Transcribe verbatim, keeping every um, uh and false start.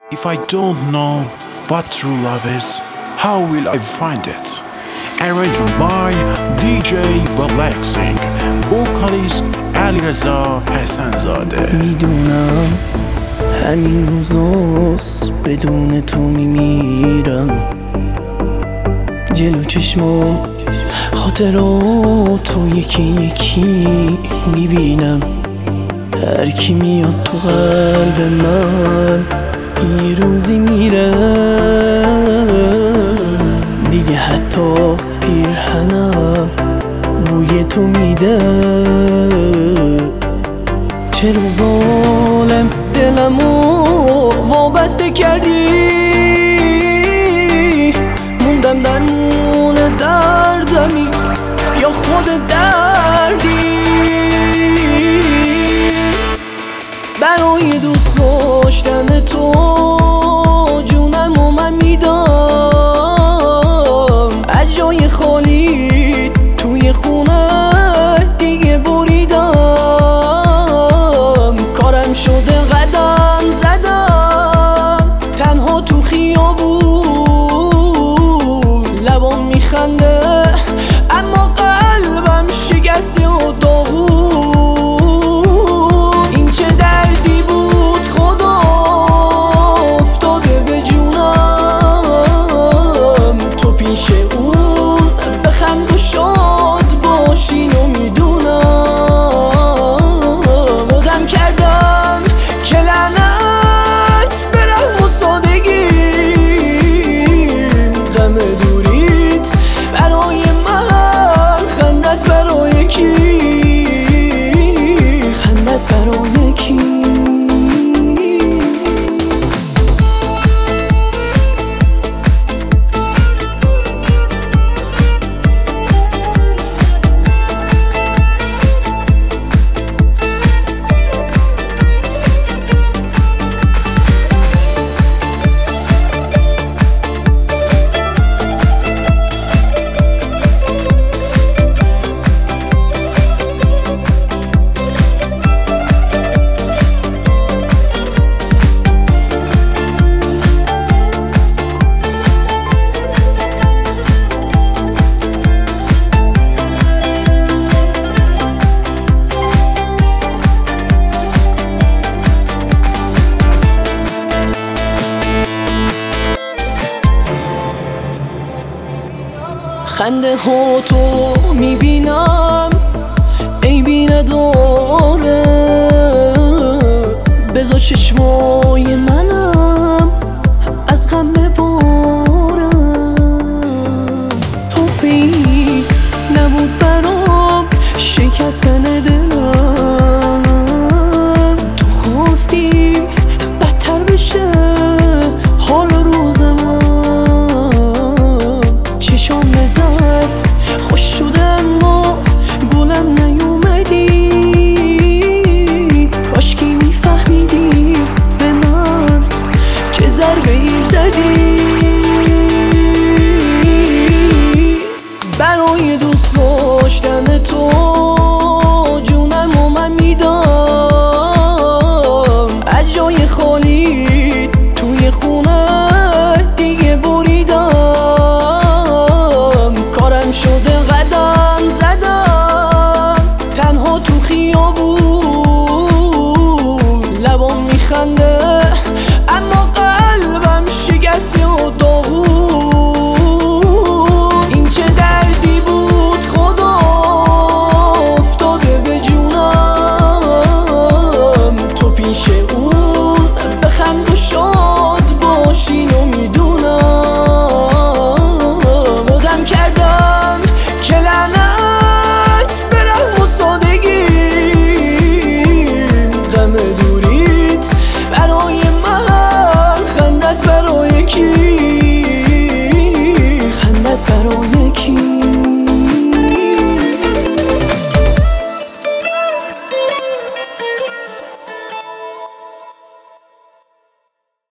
If I don't know what true love is, how will I find it? Arranged by دی جی Relaxing. Vocalist علیرضا حسن‌زاده. میدونم همین روزاست بدون تو میمیرم، جلو چشمام خاطراتو یکی یکی میبینم. هر کی میاد تو قلب من یه روزی میره دیگه، حتی پیرهنم بوی تو میده. چرا ظالم دلمو وابسته کردی، موندم در مون دردمی یا خود دردی. برای دوست داشتن تو جونمو من میدم، از جای خالی توی خونه دیگه بریدم. کارم شده قدم زدم تنها تو خیابون، لبام میخنده اما قلبم شکسته و داغون. این چه دردی بود خدا افتاده به جونم، تو پیش اون بخند و شاد باشین و میدونم. خودم کردم که لعنت به رحم و سادگیم، غم دوریت برای من خندت برای کی، خندت برای کی. خنده ها تو میبینم عیبی نداره، بذار چشمای منم از غم ببارم. توفیق نبود برام شکستن دلم، تو خواستی بدتر بشه حال روز من. چشام ندر خوش شده اما گلم نیومدی، کاشکی میفهمیدی به من چه ضربه ای زدی.